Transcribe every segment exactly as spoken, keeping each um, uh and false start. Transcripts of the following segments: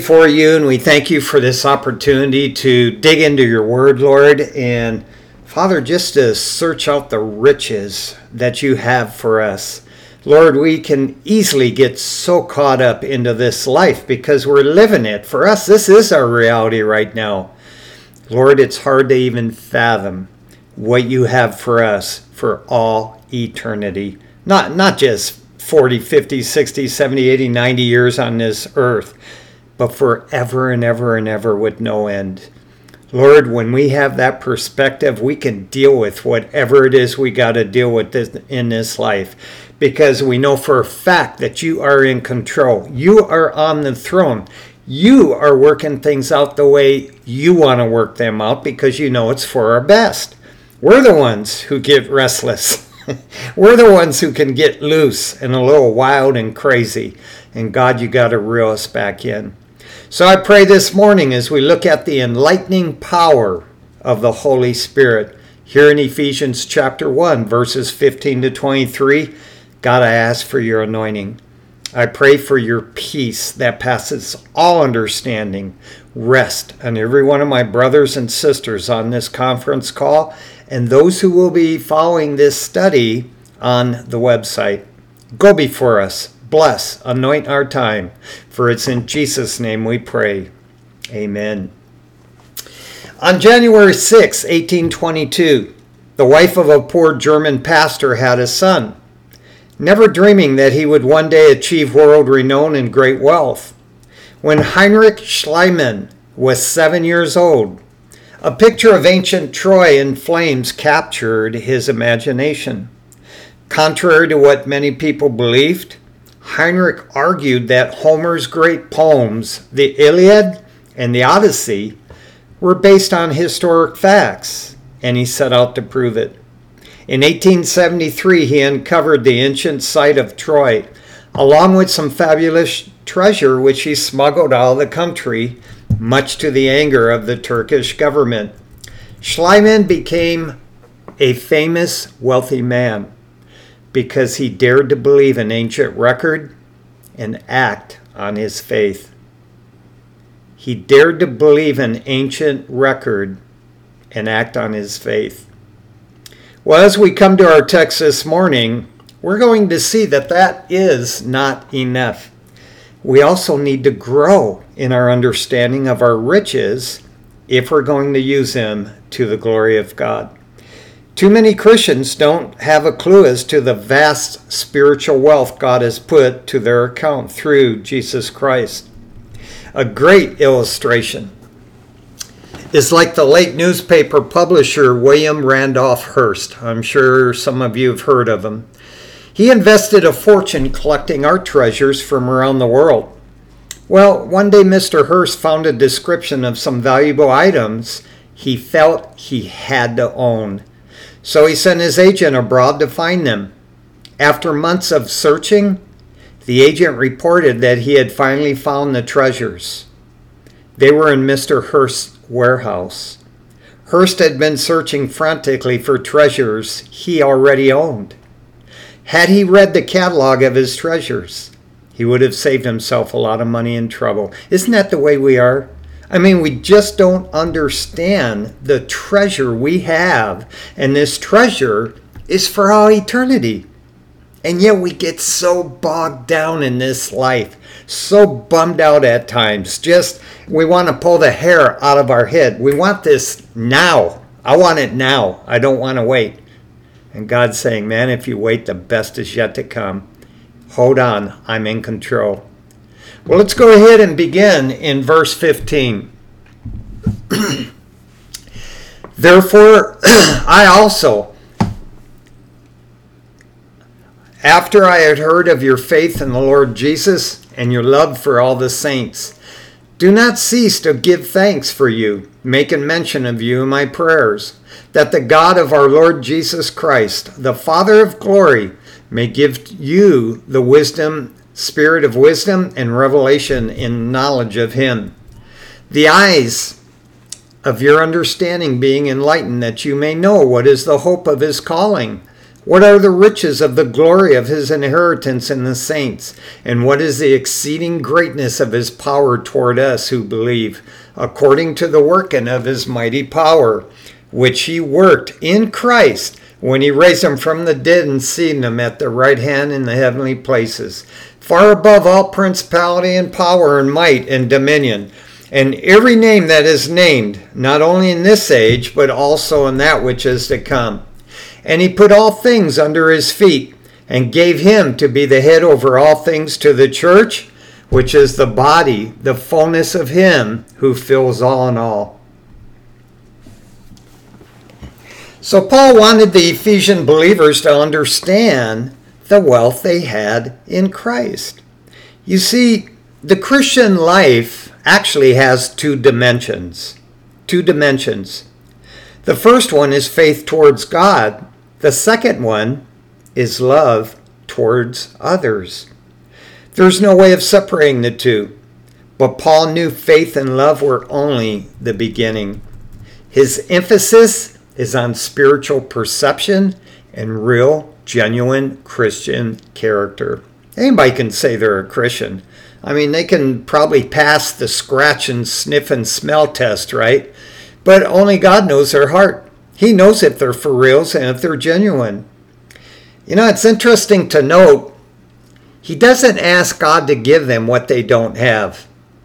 For you, and we thank you for this opportunity to dig into your word, Lord, and Father, just to search out the riches that you have for us. Lord, we can easily get so caught up into this life because we're living it. For us, this is our reality right now. Lord, it's hard to even fathom what you have for us for all eternity. Not, not just forty, fifty, sixty, seventy, eighty, ninety years on this earth, but forever and ever and ever with no end. Lord, when we have that perspective, we can deal with whatever it is we got to deal with this, in this life, because we know for a fact that you are in control. You are on the throne. You are working things out the way you want to work them out because you know it's for our best. We're the ones who get restless. We're the ones who can get loose and a little wild and crazy. And God, you got to reel us back in. So I pray this morning as we look at the enlightening power of the Holy Spirit here in Ephesians chapter one, verses fifteen to twenty-three, God, I ask for your anointing. I pray for your peace that passes all understanding. Rest on every one of my brothers and sisters on this conference call and those who will be following this study on the website. Go before us. Bless, anoint our time, for it's in Jesus' name we pray. Amen. On January sixth, eighteen twenty-two, the wife of a poor German pastor had a son, never dreaming that he would one day achieve world renown and great wealth. When Heinrich Schliemann was seven years old, a picture of ancient Troy in flames captured his imagination. Contrary to what many people believed, Heinrich argued that Homer's great poems, the Iliad and the Odyssey, were based on historic facts, and he set out to prove it. In eighteen seventy-three, he uncovered the ancient site of Troy, along with some fabulous treasure which he smuggled out of the country, much to the anger of the Turkish government. Schliemann became a famous, wealthy man because he dared to believe an ancient record and act on his faith. He dared to believe an ancient record and act on his faith. Well, as we come to our text this morning, we're going to see that that is not enough. We also need to grow in our understanding of our riches if we're going to use them to the glory of God. Too many Christians don't have a clue as to the vast spiritual wealth God has put to their account through Jesus Christ. A great illustration is like the late newspaper publisher William Randolph Hearst. I'm sure some of you have heard of him. He invested a fortune collecting art treasures from around the world. Well, one day Mister Hearst found a description of some valuable items he felt he had to own. So he sent his agent abroad to find them. After months of searching, the agent reported that he had finally found the treasures. They were in Mister Hearst's warehouse. Hearst had been searching frantically for treasures he already owned. Had he read the catalog of his treasures, he would have saved himself a lot of money and trouble. Isn't that the way we are? I mean, we just don't understand the treasure we have, and this treasure is for all eternity. And yet we get so bogged down in this life, so bummed out at times. Just, we want to pull the hair out of our head. We want this now. I want it now. I don't want to wait. And God's saying, man, if you wait, the best is yet to come. Hold on, I'm in control. Well, let's go ahead and begin in verse fifteen. Therefore, I also, after I had heard of your faith in the Lord Jesus and your love for all the saints, do not cease to give thanks for you, making mention of you in my prayers, that the God of our Lord Jesus Christ, the Father of glory, may give you the wisdom, spirit of wisdom and revelation in knowledge of him. The eyes of your understanding being enlightened, that you may know what is the hope of his calling, What are the riches of the glory of his inheritance in the saints? And what is the exceeding greatness of his power toward us who believe, according to the working of his mighty power, which he worked in Christ when he raised him from the dead and seated him at the right hand in the heavenly places, far above all principality and power and might and dominion, and every name that is named, not only in this age, but also in that which is to come. And he put all things under his feet, and gave him to be the head over all things to the church, which is the body, the fullness of him who fills all in all. So Paul wanted the Ephesian believers to understand the wealth they had in Christ. You see, the Christian life actually has two dimensions. Two dimensions. The first one is faith towards God. The second one is love towards others. There's no way of separating the two. But Paul knew faith and love were only the beginning. His emphasis is on spiritual perception and real, genuine Christian character. Anybody can say they're a Christian. I mean, they can probably pass the scratch and sniff and smell test, right? But only God knows their heart. He knows if they're for reals and if they're genuine. You know, it's interesting to note, he doesn't ask God to give them what they don't have.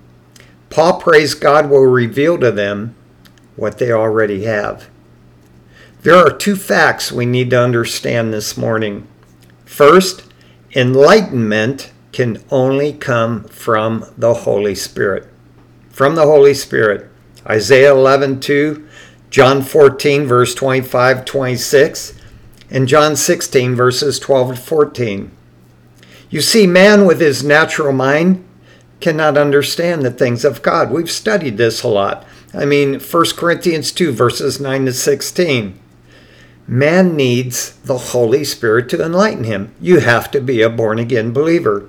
Paul prays God will reveal to them what they already have. There are two facts we need to understand this morning. First, enlightenment can only come from the Holy Spirit. From the Holy Spirit. Isaiah eleven two, John fourteen, verse twenty-five, twenty-six, and John sixteen, verses twelve and fourteen. You see, man with his natural mind cannot understand the things of God. We've studied this a lot. I mean, First Corinthians two, verses nine to sixteen. Man needs the Holy Spirit to enlighten him. You have to be a born-again believer.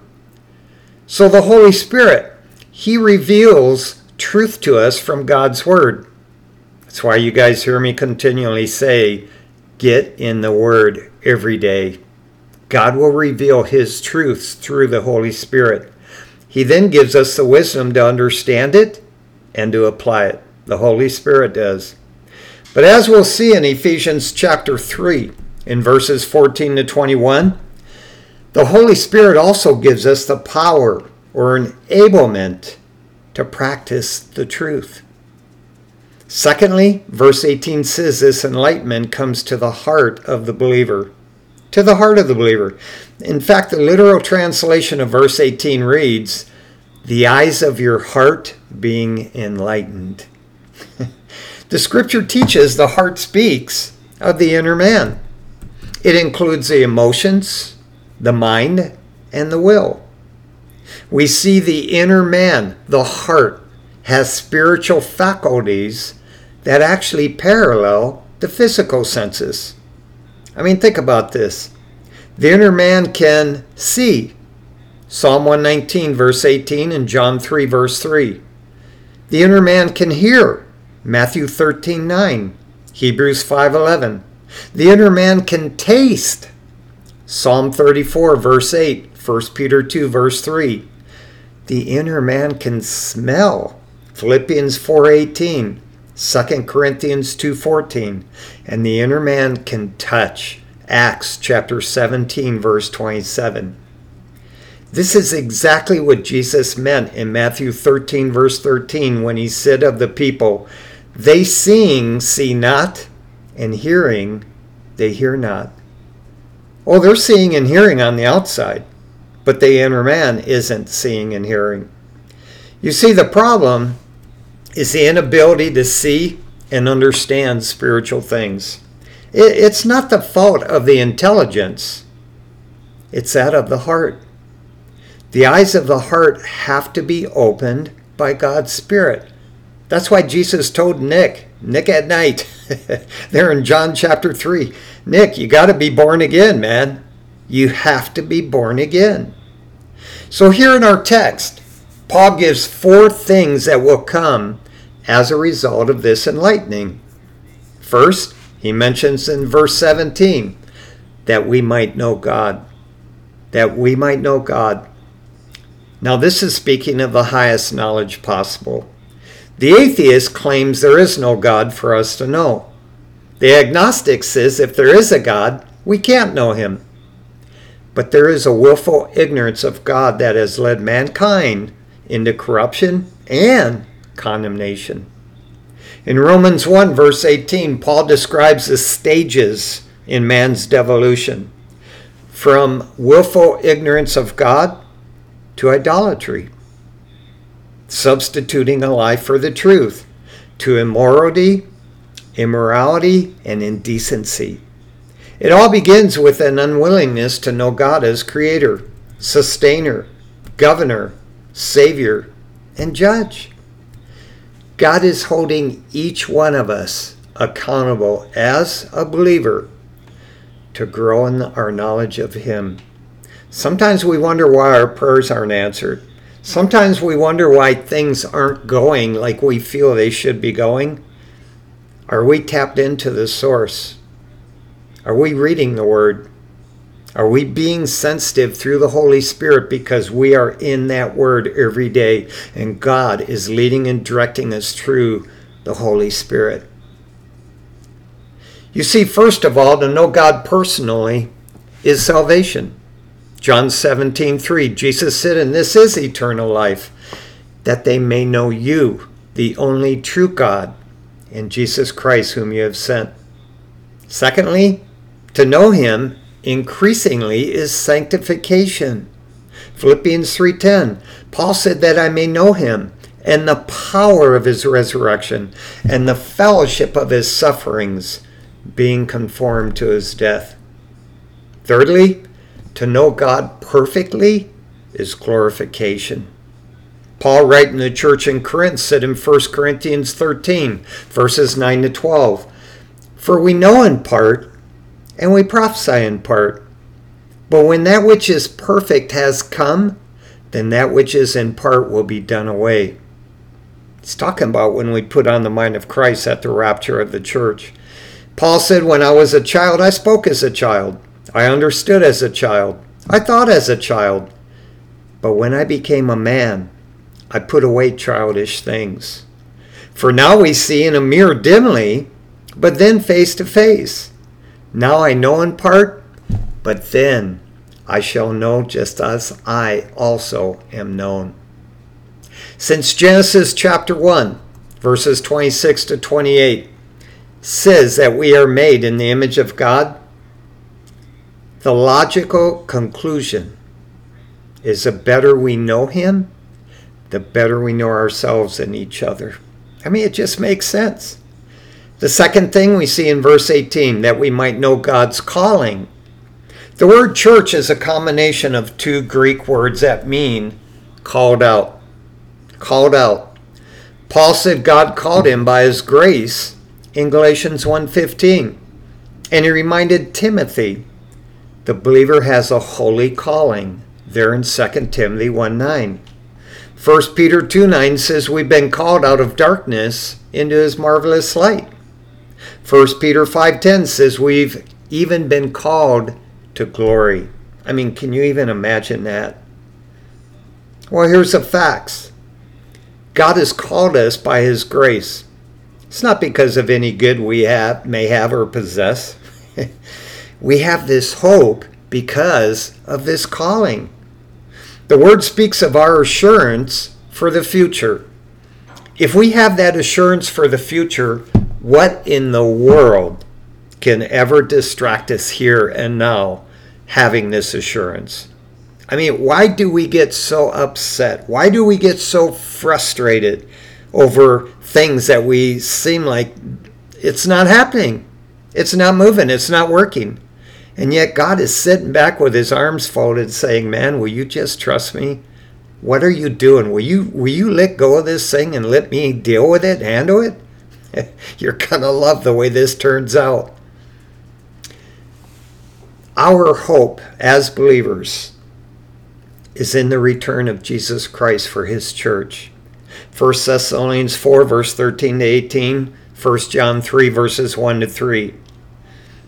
So the Holy Spirit, he reveals truth to us from God's Word. That's why you guys hear me continually say, get in the Word every day. God will reveal his truths through the Holy Spirit. He then gives us the wisdom to understand it and to apply it. The Holy Spirit does. But as we'll see in Ephesians chapter three, in verses fourteen to twenty-one, the Holy Spirit also gives us the power or enablement to practice the truth. Secondly, verse eighteen says this enlightenment comes to the heart of the believer. To the heart of the believer. In fact, the literal translation of verse eighteen reads, the eyes of your heart being enlightened. The scripture teaches the heart speaks of the inner man. It includes the emotions, the mind, and the will. We see the inner man, the heart, has spiritual faculties that actually parallel the physical senses. I mean, think about this. The inner man can see. Psalm one nineteen, verse eighteen, and John three, verse three. The inner man can hear. Matthew thirteen, nine, Hebrews five, eleven. The inner man can taste. Psalm thirty-four, verse eight, First Peter two, verse three. The inner man can smell. Philippians four, eighteen, Second Corinthians two, fourteen. And the inner man can touch. Acts chapter seventeen, verse twenty-seven. This is exactly what Jesus meant in Matthew thirteen, verse thirteen, when he said of the people, they seeing see not, and hearing they hear not. Oh, they're seeing and hearing on the outside, but the inner man isn't seeing and hearing. You see, the problem is the inability to see and understand spiritual things. It's not the fault of the intelligence. It's that of the heart. The eyes of the heart have to be opened by God's Spirit. That's why Jesus told Nick, Nick at night, there in John chapter three, Nick, you got to be born again, man. You have to be born again. So here in our text, Paul gives four things that will come as a result of this enlightening. First, he mentions in verse seventeen, that we might know God. That we might know God. Now this is speaking of the highest knowledge possible. The atheist claims there is no God for us to know. The agnostic says if there is a God, we can't know him. But there is a willful ignorance of God that has led mankind into corruption and condemnation. In Romans one, verse eighteen, Paul describes the stages in man's devolution, from willful ignorance of God to idolatry, substituting a lie for the truth, to immorality, immorality, and indecency. It all begins with an unwillingness to know God as creator, sustainer, governor, savior, and judge. God is holding each one of us accountable as a believer to grow in our knowledge of him. Sometimes we wonder why our prayers aren't answered. Sometimes we wonder why things aren't going like we feel they should be going. Are we tapped into the source? Are we reading the Word? Are we being sensitive through the Holy Spirit because we are in that Word every day and God is leading and directing us through the Holy Spirit? You see, first of all, to know God personally is salvation. John seventeen three, Jesus said, and this is eternal life, that they may know you, the only true God, and Jesus Christ whom you have sent. Secondly, to know him increasingly is sanctification. Philippians three ten, Paul said that I may know him and the power of his resurrection and the fellowship of his sufferings, being conformed to his death. Thirdly, to know God perfectly is glorification. Paul, writing to the church in Corinth, said in First Corinthians thirteen, verses nine to twelve, for we know in part, and we prophesy in part. But when that which is perfect has come, then that which is in part will be done away. He's talking about when we put on the mind of Christ at the rapture of the church. Paul said, when I was a child, I spoke as a child. I understood as a child. I thought as a child. But when I became a man, I put away childish things. For now we see in a mirror dimly, but then face to face. Now I know in part, but then I shall know just as I also am known. Since Genesis chapter one, verses twenty-six to twenty-eight, says that we are made in the image of God, the logical conclusion is the better we know him, the better we know ourselves and each other. I mean, it just makes sense. The second thing we see in verse eighteen, that we might know God's calling. The word church is a combination of two Greek words that mean called out. Called out. Paul said God called him by his grace in Galatians one fifteen. And he reminded Timothy, the believer has a holy calling, there in Second Timothy one nine. First Peter two nine says we've been called out of darkness into his marvelous light. First Peter five ten says we've even been called to glory. I mean, can you even imagine that? Well, here's the facts. God has called us by his grace. It's not because of any good we have, may have or possess. We have this hope because of this calling. The word speaks of our assurance for the future. If we have that assurance for the future, what in the world can ever distract us here and now having this assurance? I mean, why do we get so upset? Why do we get so frustrated over things that we seem like it's not happening? It's not moving. It's not working. And yet God is sitting back with his arms folded saying, man, will you just trust me? What are you doing? Will you, will you let go of this thing and let me deal with it, handle it? You're going to love the way this turns out. Our hope as believers is in the return of Jesus Christ for his church. First Thessalonians four, verse thirteen to eighteen. First John three, verses one to three.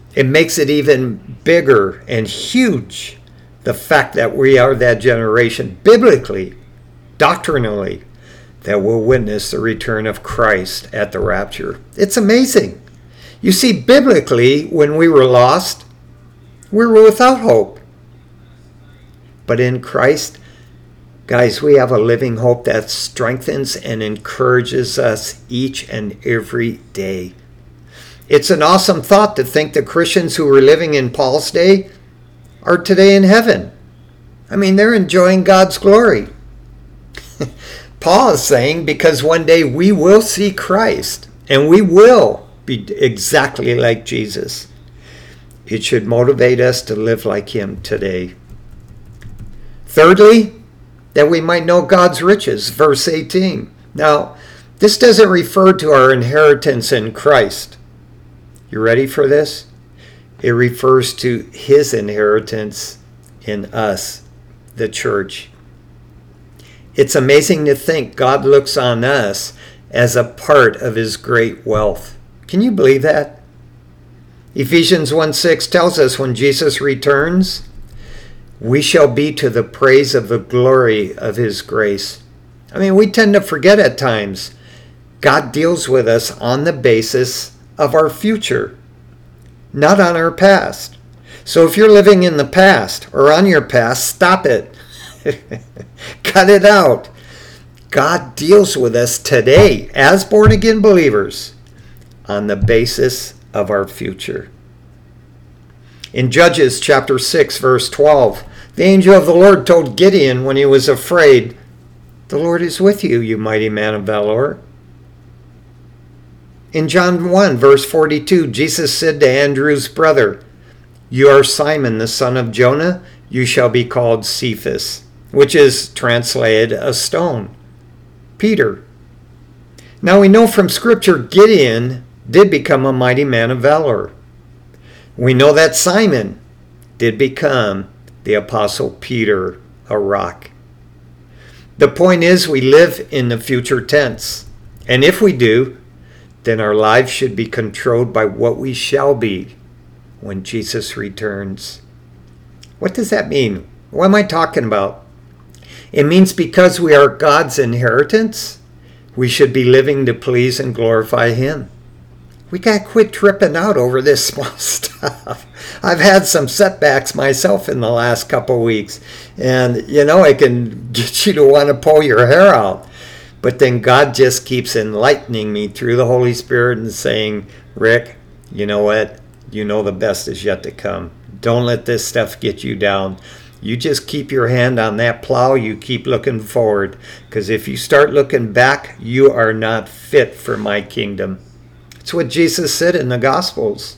It makes it even bigger and huge, the fact that we are that generation, biblically, doctrinally, that will witness the return of Christ at the rapture. It's amazing. You see, biblically, when we were lost, we were without hope. But in Christ, guys, we have a living hope that strengthens and encourages us each and every day. It's an awesome thought to think the Christians who were living in Paul's day are today in heaven. I mean, they're enjoying God's glory. Paul is saying, because one day we will see Christ and we will be exactly like Jesus. It should motivate us to live like him today. Thirdly, that we might know God's riches, verse eighteen. Now, this doesn't refer to our inheritance in Christ. You ready for this? It refers to his inheritance in us, the church. It's amazing to think God looks on us as a part of his great wealth. Can you believe that? Ephesians one six tells us when Jesus returns, we shall be to the praise of the glory of his grace. I mean, we tend to forget at times. God deals with us on the basis of our future, not on our past. So if you're living in the past or on your past, stop it. Cut it out. God deals with us today as born-again believers on the basis of our future. In Judges chapter six, verse twelve, the angel of the Lord told Gideon when he was afraid, "The Lord is with you, you mighty man of valor." In John one, verse forty-two, Jesus said to Andrew's brother, "You are Simon, the son of Jonah. You shall be called Cephas," which is translated a stone. Peter. Now we know from Scripture Gideon did become a mighty man of valor. We know that Simon did become the Apostle Peter, a rock. The point is, we live in the future tense. And if we do, then our lives should be controlled by what we shall be when Jesus returns. What does that mean? What am I talking about? It means because we are God's inheritance, we should be living to please and glorify him. We got to quit tripping out over this small stuff. I've had some setbacks myself in the last couple weeks. And, you know, it can get you to want to pull your hair out. But then God just keeps enlightening me through the Holy Spirit and saying, "Rick, you know what? You know the best is yet to come. Don't let this stuff get you down. You just keep your hand on that plow. You keep looking forward. Because if you start looking back, you are not fit for my kingdom." It's what Jesus said in the Gospels.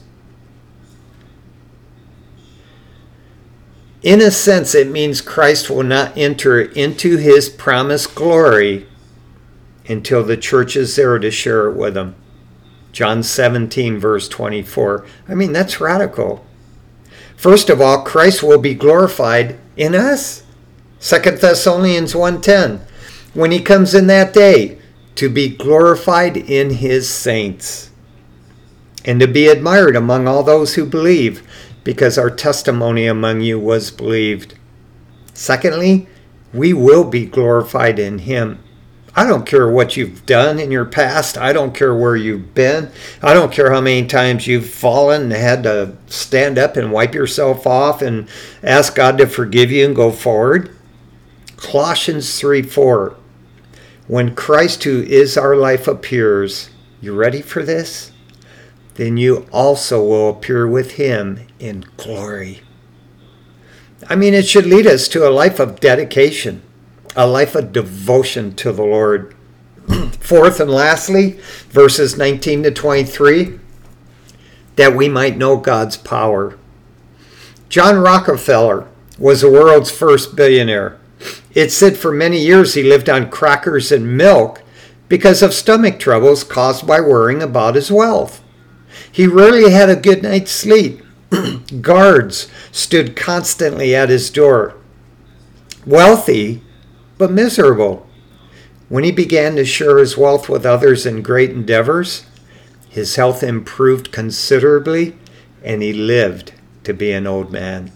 In a sense, it means Christ will not enter into his promised glory until the church is there to share it with him. John seventeen, verse twenty-four. I mean, that's radical. First of all, Christ will be glorified in us. Second Thessalonians one ten. When he comes in that day, to be glorified in his saints, and to be admired among all those who believe, because our testimony among you was believed. Secondly, we will be glorified in him. I don't care what you've done in your past. I don't care where you've been. I don't care how many times you've fallen and had to stand up and wipe yourself off and ask God to forgive you and go forward. Colossians three four. When Christ, who is our life, appears, you ready for this? Then you also will appear with him in glory. I mean, it should lead us to a life of dedication, a life of devotion to the Lord. Fourth and lastly, verses nineteen to twenty-three, that we might know God's power. John Rockefeller was the world's first billionaire. It said for many years he lived on crackers and milk because of stomach troubles caused by worrying about his wealth. He rarely had a good night's sleep. Guards stood constantly at his door. Wealthy, but miserable. When he began to share his wealth with others in great endeavors, his health improved considerably, and he lived to be an old man.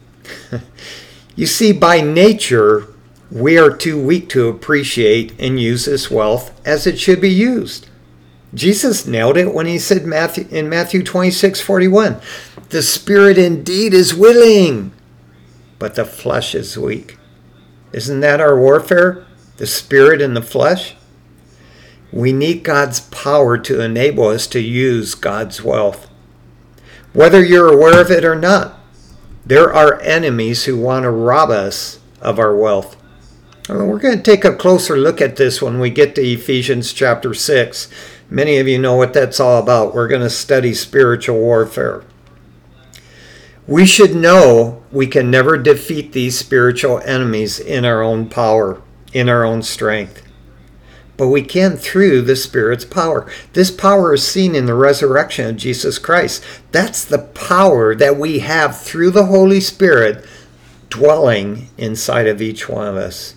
You see, by nature, we are too weak to appreciate and use this wealth as it should be used. Jesus nailed it when he said Matthew, in Matthew twenty-six forty-one, the spirit indeed is willing, but the flesh is weak. Isn't that our warfare? The spirit and the flesh? We need God's power to enable us to use God's wealth. Whether you're aware of it or not, there are enemies who want to rob us of our wealth. We're going to take a closer look at this when we get to Ephesians chapter six. Many of you know what that's all about. We're going to study spiritual warfare. We should know we can never defeat these spiritual enemies in our own power, in our own strength. But we can through the Spirit's power. This power is seen in the resurrection of Jesus Christ. That's the power that we have through the Holy Spirit dwelling inside of each one of us.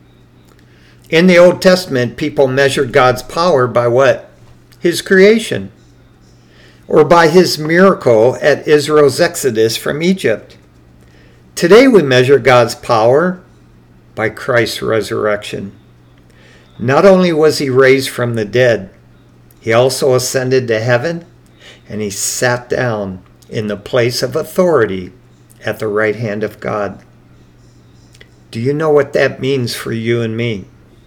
In the Old Testament, people measured God's power by what? His creation. Or by his miracle at Israel's exodus from Egypt. Today we measure God's power by Christ's resurrection. Not only was he raised from the dead, he also ascended to heaven, and he sat down in the place of authority at the right hand of God. Do you know what that means for you and me?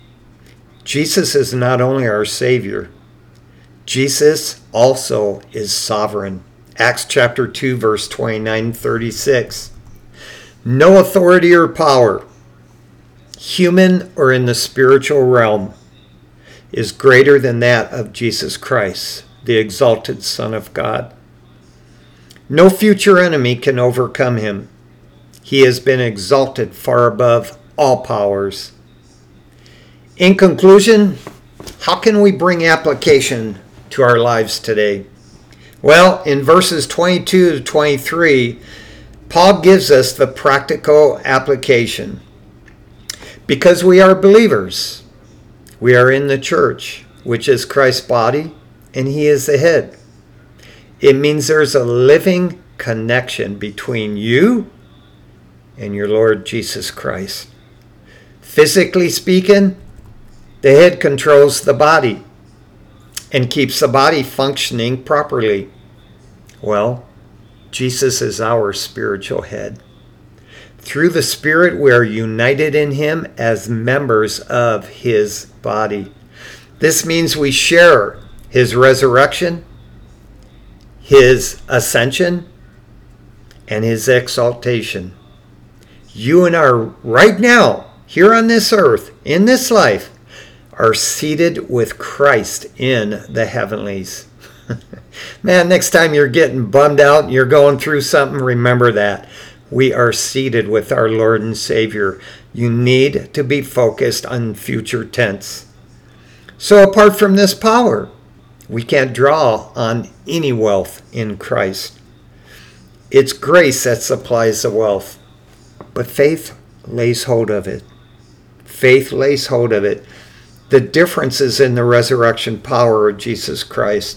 Jesus is not only our Savior, Jesus also is sovereign. Acts chapter two, verse twenty-nine thirty-six. No authority or power, human or in the spiritual realm, is greater than that of Jesus Christ, the exalted Son of God. No future enemy can overcome him. He has been exalted far above all powers. In conclusion, how can we bring application to our lives today? Well, in verses twenty-two to twenty-three, Paul gives us the practical application. Because we are believers, we are in the church, which is Christ's body, and he is the head. It means there's a living connection between you and your Lord Jesus Christ. Physically speaking, the head controls the body and keeps the body functioning properly. Well, Jesus is our spiritual head. Through the Spirit, we are united in him as members of his body. This means we share his resurrection, his ascension, and his exaltation. You and I, right now, here on this earth, in this life, are seated with Christ in the heavenlies. Man, next time you're getting bummed out and you're going through something, remember that. We are seated with our Lord and Savior. You need to be focused on future tense. So apart from this power, we can't draw on any wealth in Christ. It's grace that supplies the wealth, but faith lays hold of it. Faith lays hold of it. The difference is in the resurrection power of Jesus Christ.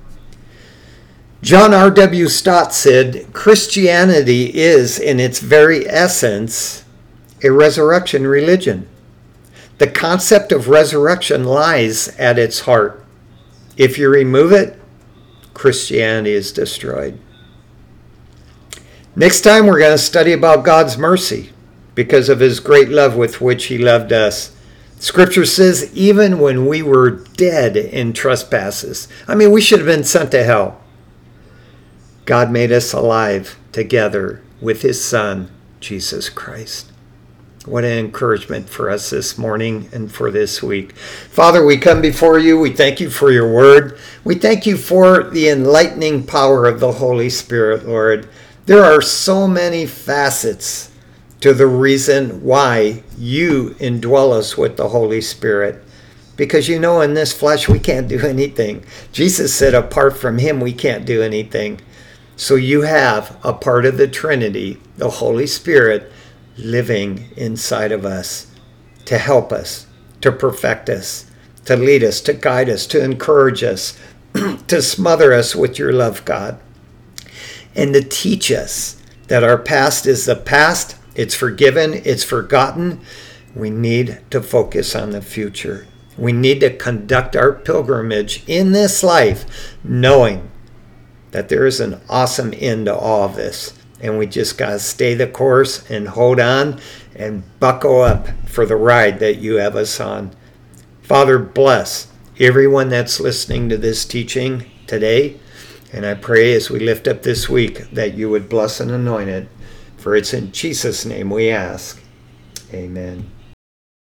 John R W Stott said, Christianity is, in its very essence, a resurrection religion. The concept of resurrection lies at its heart. If you remove it, Christianity is destroyed. Next time we're going to study about God's mercy because of his great love with which he loved us. Scripture says even when we were dead in trespasses, I mean, we should have been sent to hell, God made us alive together with his Son, Jesus Christ. What an encouragement for us this morning and for this week. Father, we come before you. We thank you for your word. We thank you for the enlightening power of the Holy Spirit, Lord. There are so many facets to the reason why you indwell us with the Holy Spirit. Because you know in this flesh we can't do anything. Jesus said apart from him we can't do anything. So you have a part of the Trinity, the Holy Spirit, living inside of us to help us, to perfect us, to lead us, to guide us, to encourage us, to smother us with your love, God. and to teach us that our past is the past. It's forgiven. It's forgotten. We need to focus on the future. We need to conduct our pilgrimage in this life knowing that there is an awesome end to all of this. And we just got to stay the course and hold on and buckle up for the ride that you have us on. Father, bless everyone that's listening to this teaching today. And I pray as we lift up this week that you would bless and anoint it. For it's in Jesus' name we ask. Amen.